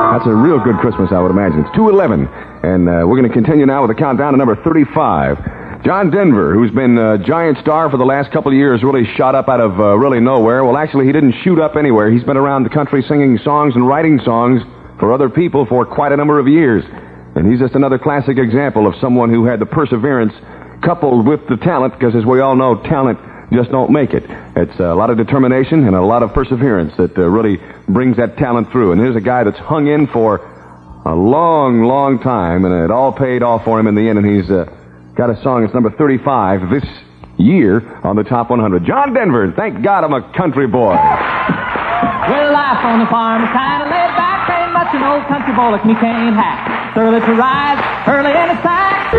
That's a real good Christmas, I would imagine. It's 2:11, and we're going to continue now with the countdown to number 35. John Denver, who's been a giant star for the last couple of years, really shot up out of really nowhere. Well, actually, he didn't shoot up anywhere. He's been around the country singing songs and writing songs for other people for quite a number of years. And he's just another classic example of someone who had the perseverance coupled with the talent, because as we all know, talent just don't make it. It's a lot of determination and a lot of perseverance that really brings that talent through. And here's a guy that's hung in for a long, long time, and it all paid off for him in the end, and he's got a song that's number 35 this year on the Top 100. John Denver, thank God I'm a country boy. Well, life on the farm is kind of laid back. Ain't much an old country boy like me can't hack. It's early to rise, early and it's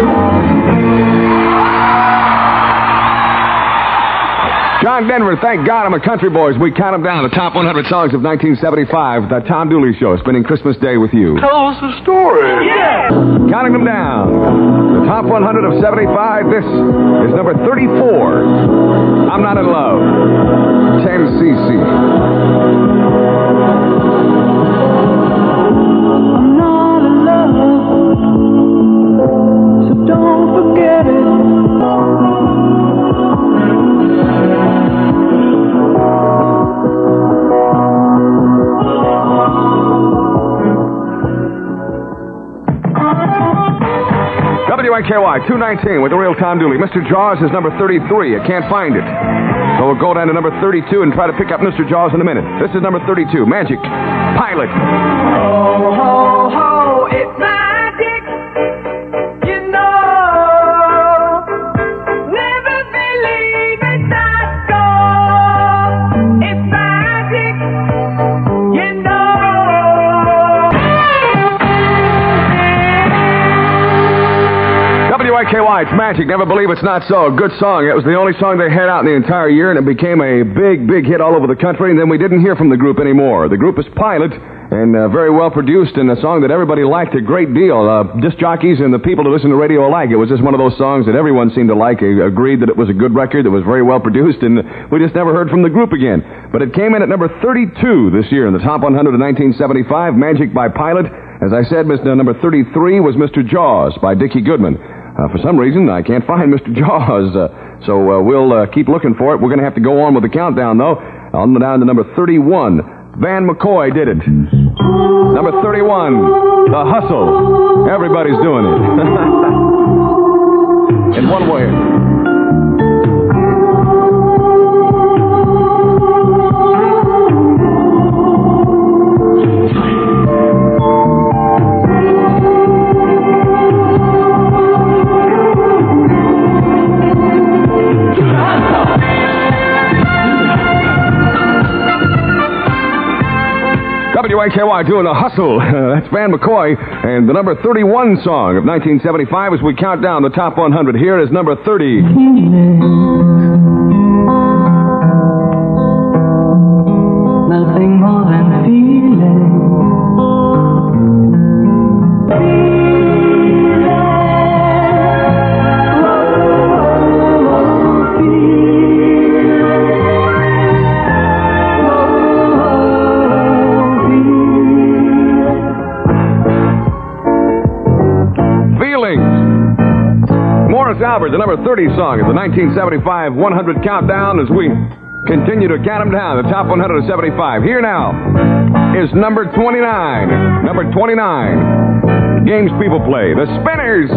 John Denver, thank God I'm a country boy. As we count them down, the top 100 songs of 1975, the Tom Dooley Show, spending Christmas Day with you. Tell us the story. Yeah! Counting them down. The top 100 of 75, this is number 34. I'm Not in Love. 10cc. I'm not in love, so don't forget it. WIKY 219 with the real Tom Dooley. Mr. Jaws is number 33. I can't find it. So we'll go down to number 32 and try to pick up Mr. Jaws in a minute. This is number 32, Magic, Pilot. Ho, ho, ho, it's magic, you know. Never believe it's not so. It's magic, you know. WIKY, it's Magic, Never Believe It's Not So. A good song. It was the only song they had out in the entire year, and it became a big, big hit all over the country, and then we didn't hear from the group anymore. The group is Pilot, and very well produced, and a song that everybody liked a great deal. Disc jockeys and the people who listen to radio alike. It was just one of those songs that everyone seemed to like. Agreed that it was a good record, that was very well produced, and we just never heard from the group again. But it came in at number 32 this year in the Top 100 of 1975, Magic by Pilot. As I said, number 33 was Mr. Jaws by Dickie Goodman. For some reason, I can't find Mr. Jaws, so we'll keep looking for it. We're going to have to go on with the countdown, though. On down to number 31. Van McCoy did it. Number 31, The Hustle. Everybody's doing it. In one way. WIKY doing The Hustle. That's Van McCoy. And the number 31 song of 1975 as we count down the top 100. Here is number 30. Nothing more than feeling. Albert, the number 30 song of the 1975 100 countdown as we continue to count them down, the top 100 of 75. Here now is number 29. Number 29. Games people play. The Spinners.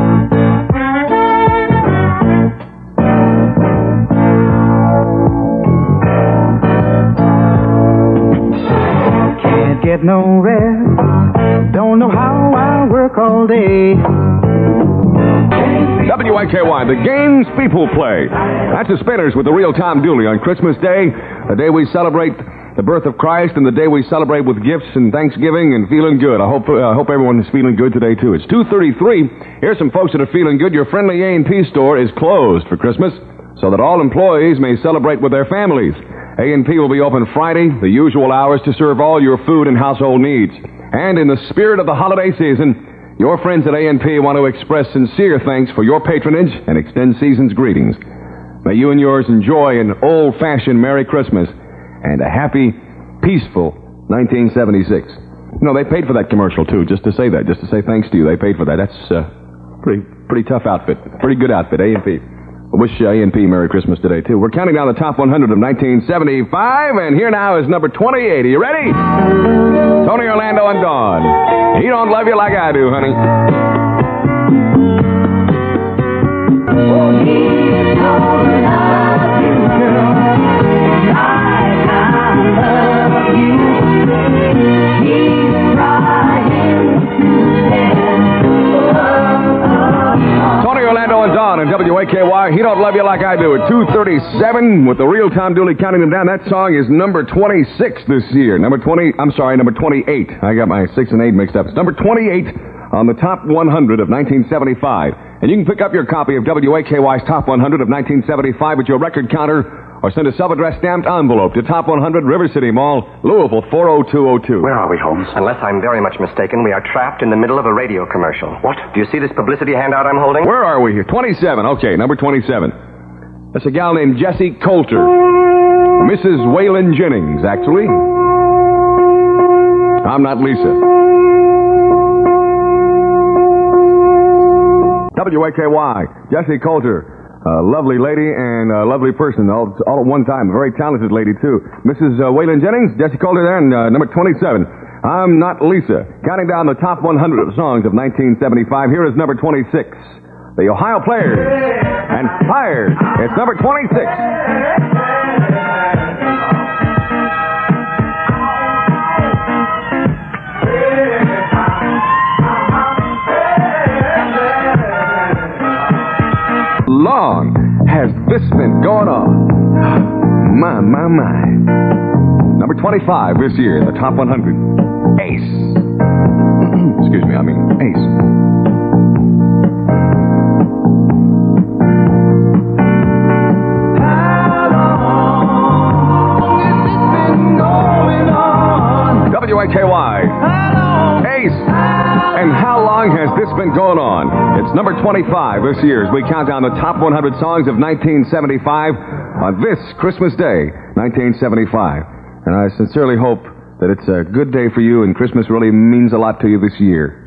Can't get no rest. Don't know how I work all day. WIKY, the games people play. That's the Spinners with the real Tom Dooley on Christmas Day, the day we celebrate the birth of Christ and the day we celebrate with gifts and Thanksgiving and feeling good. I hope everyone is feeling good today, too. It's 2:33. Here's some folks that are feeling good. Your friendly A&P store is closed for Christmas so that all employees may celebrate with their families. A&P will be open Friday, the usual hours, to serve all your food and household needs. And in the spirit of the holiday season, your friends at A&P want to express sincere thanks for your patronage and extend season's greetings. May you and yours enjoy an old-fashioned Merry Christmas and a happy, peaceful 1976. No, they paid for that commercial, too, just to say that, just to say thanks to you. They paid for that. That's pretty tough outfit. Pretty good outfit, A&P. I wish A&P Merry Christmas today, too. We're counting down the top 100 of 1975, and here now is number 28. Are you ready? Tony Orlando and Dawn. He don't love you like I do, honey. Oh, he don't love you, girl, like I love you. He's trying to Tony Orlando and Dawn and WAKY. He don't love you like I do at 2:37 with the real Tom Dooley counting them down. That song is number 26 this year. Number 28. I got my 6 and 8 mixed up. It's number 28 on the top 100 of 1975. And you can pick up your copy of WAKY's Top 100 of 1975 at your record counter or send a self-addressed stamped envelope to Top 100 River City Mall, Louisville 40202. Where are we, Holmes? Unless I'm very much mistaken, we are trapped in the middle of a radio commercial. What? Do you see this publicity handout I'm holding? Where are we here? 27. Okay, number 27. That's a gal named Jessie Coulter. Mrs. Waylon Jennings, actually. I'm not Lisa. WAKY, Jessie Coulter. A lovely lady and a lovely person, all at one time. A very talented lady, too. Mrs. Waylon Jennings, Jessie Coulter there, and number 27. I'm Not Lisa. Counting down the top 100 of songs of 1975. Here is number 26. The Ohio Players and Fire. It's number 26. Long has this been going on? My. Number 25 this year in the top 100. Ace. Excuse me, I mean Ace. How long has this been going on? WAKY. Ace. And how long has this been going on? It's number 25 this year as we count down the top 100 songs of 1975 on this Christmas Day, 1975. And I sincerely hope that it's a good day for you and Christmas really means a lot to you this year.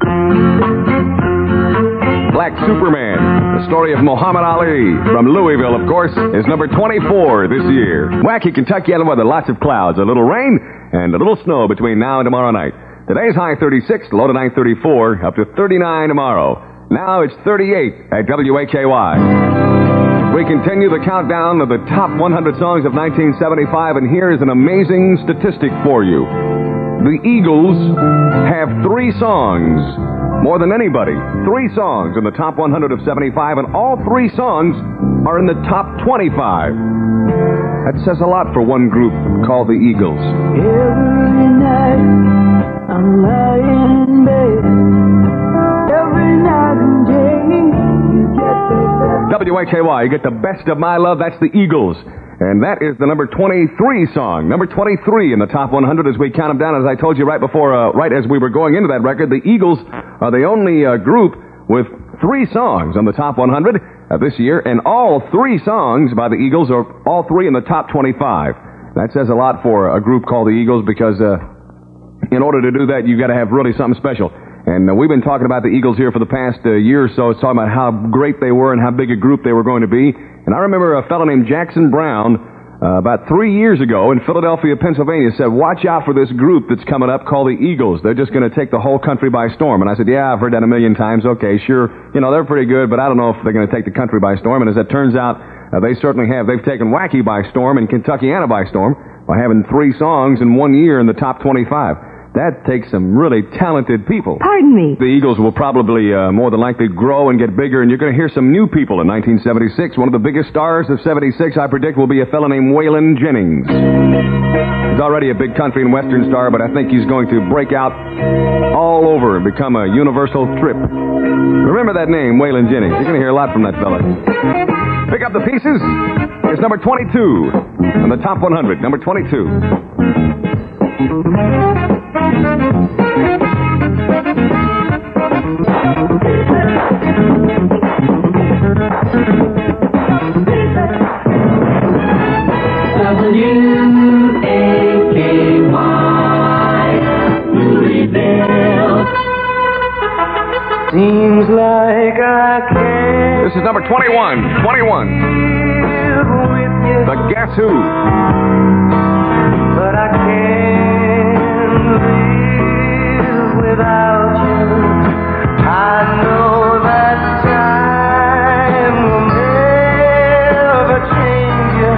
Black Superman, the story of Muhammad Ali from Louisville, of course, is number 24 this year. Wacky Kentuckiana weather, lots of clouds, a little rain, and a little snow between now and tomorrow night. Today's high 36, low tonight 34, up to 39 tomorrow. Now it's 38 at WAKY. We continue the countdown of the top 100 songs of 1975, and here is an amazing statistic for you. The Eagles have 3 songs, more than anybody. 3 songs in the top 100 of 75, and all 3 songs are in the top 25. That says a lot for one group called the Eagles. Every night I'm lying in bed. Every night and day you get the best. WAKY, you get the best of my love. That's the Eagles. And that is the number 23 song. Number 23 in the top 100 as we count them down. As I told you right before, right as we were going into that record, the Eagles are the only group with 3 songs on the top 100 this year. And all 3 songs by the Eagles are all 3 in the top 25. That says a lot for a group called the Eagles because in order to do that, you've got to have really something special. And we've been talking about the Eagles here for the past year or so. It's talking about how great they were and how big a group they were going to be. And I remember a fellow named Jackson Brown about 3 years ago in Philadelphia, Pennsylvania, said, watch out for this group that's coming up called the Eagles. They're just going to take the whole country by storm. And I said, yeah, I've heard that a million times. Okay, sure. You know, they're pretty good, but I don't know if they're going to take the country by storm. And as it turns out, they certainly have. They've taken Wacky by storm and Kentuckiana by storm by having 3 songs in 1 year in the top 25. That takes some really talented people. Pardon me. The Eagles will probably more than likely grow and get bigger, and you're going to hear some new people in 1976. One of the biggest stars of 76, I predict, will be a fellow named Waylon Jennings. He's already a big country and western star, but I think he's going to break out all over and become a universal trip. Remember that name, Waylon Jennings. You're going to hear a lot from that fella. Pick up the pieces. It's number 22 on the top 100. Number 22. W-A-K-Y, Louisville. Seems like I can't This is number 21. 21. live with you, The Guess Who. but I can't live without you. I know that time will never change you,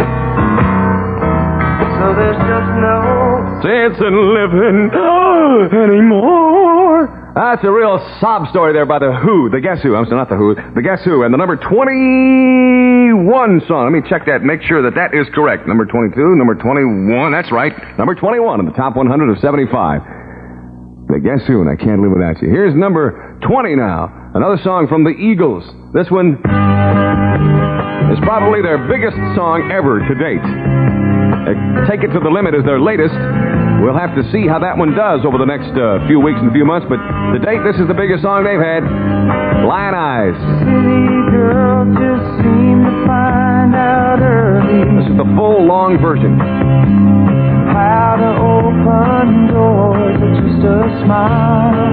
so there's just no Sense in living anymore. That's a real sob story there by The Who. The Guess Who. I'm sorry, not The Who. The Guess Who. And the number 21 song. Let me check that, make sure that that is correct. Number 22, number 21. That's right. Number 21 in the top 100 of 75. The Guess Who, and I Can't Live Without You. Here's number 20 now. Another song from the Eagles. This one is probably their biggest song ever to date. Take It to the Limit is their latest. We'll have to see how that one does over the next few weeks and few months, but to date, this is the biggest song they've had. Lion Eyes. city girl just seemed to find out early This is the full, long version. how to open doors with just a smile.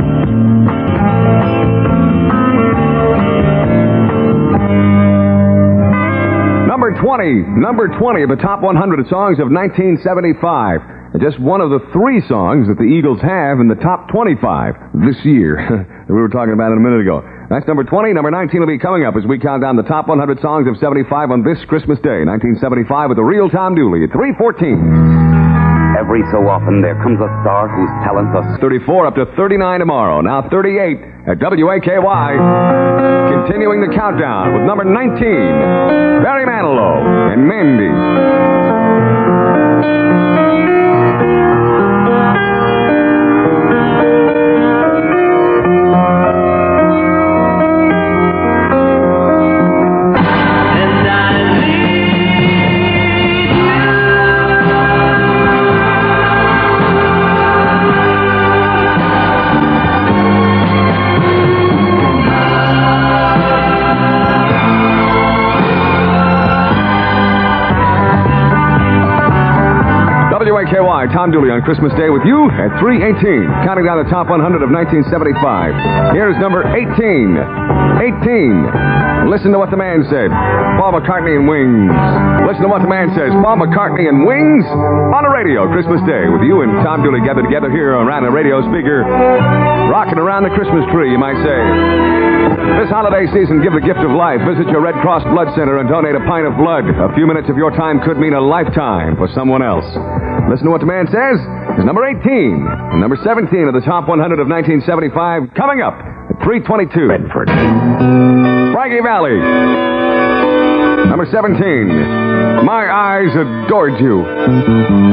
Number 20 of the top 100 songs of 1975. And just one of the 3 songs that the Eagles have in the top 25 this year that we were talking about a minute ago. That's number 20. Number 19 will be coming up as we count down the top 100 songs of 75 on this Christmas Day, 1975, with the real Tom Dooley at 3:14. Every so often there comes a star whose talent the 34 up to 39 tomorrow. Now 38 at WAKY. Continuing the countdown with number 19, Barry Manilow and Mandy. WAKY, Tom Dooley on Christmas Day with you at 3:18. Counting down the top 100 of 1975. Here's number 18. 18. Listen to what the man said. Paul McCartney and Wings. Listen to what the man says. Paul McCartney and Wings on the radio Christmas Day with you and Tom Dooley gathered together here around the radio speaker. Rocking around the Christmas tree, you might say. This holiday season, give the gift of life. Visit your Red Cross Blood Center and donate a pint of blood. A few minutes of your time could mean a lifetime for someone else. Listen to what the man says. Is number 18 and number 17 of the top 100 of 1975 coming up at 3:22. Bedford. Frankie Valli. Number 17. My Eyes Adored You.